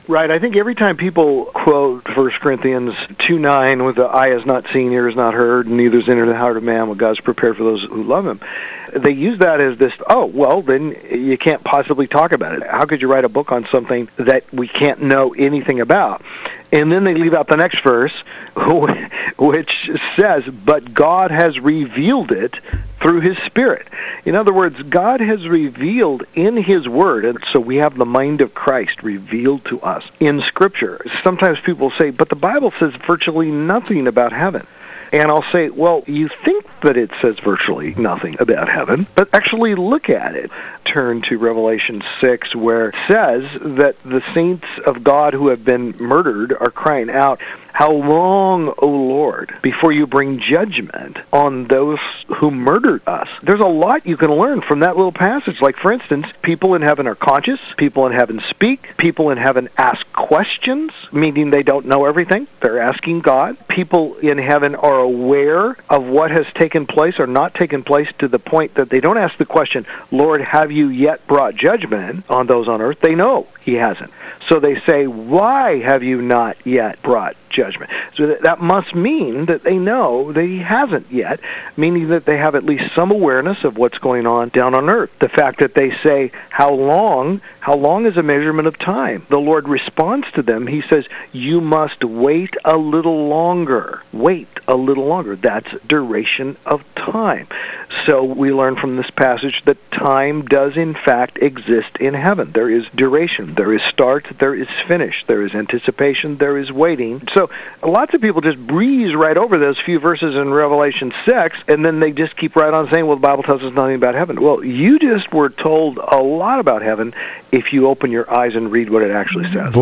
Right. I think every time people quote 1 Corinthians 2:9 with the eye has not seen, ear has not heard, and neither is entered the heart of man what God's prepared for those who love him, they use that as this, oh, well, then you can't possibly talk about it. How could you write a book on something that we can't know anything about? And then they leave out the next verse, which says, but God has revealed it through his Spirit. In other words, God has revealed in his Word, and so we have the mind of Christ revealed to us in Scripture. Sometimes people say, but the Bible says virtually nothing about heaven. And I'll say, well, you think that it says virtually nothing about heaven, but actually look at it. Turn to Revelation 6, where it says that the saints of God who have been murdered are crying out, how long, O Lord, before you bring judgment on those who murdered us? There's a lot you can learn from that little passage. Like, for instance, people in heaven are conscious, people in heaven speak, people in heaven ask questions, meaning they don't know everything. They're asking God. People in heaven are aware of what has taken place or not taken place to the point that they don't ask the question, Lord, have you yet brought judgment on those on earth? They know he hasn't. So they say, why have you not yet brought judgment? So that must mean that they know that he hasn't yet, meaning that they have at least some awareness of what's going on down on earth. The fact that they say, how long is a measurement of time? The Lord responds to them. He says, you must wait a little longer. Wait a little longer. That's duration of time. So we learn from this passage that time does in fact exist in heaven. There is duration. There is start. There is finish. There is anticipation. There is waiting. So lots of people just breeze right over those few verses in Revelation 6, and then they just keep right on saying, well, the Bible tells us nothing about heaven. Well, you just were told a lot about heaven if you open your eyes and read what it actually says.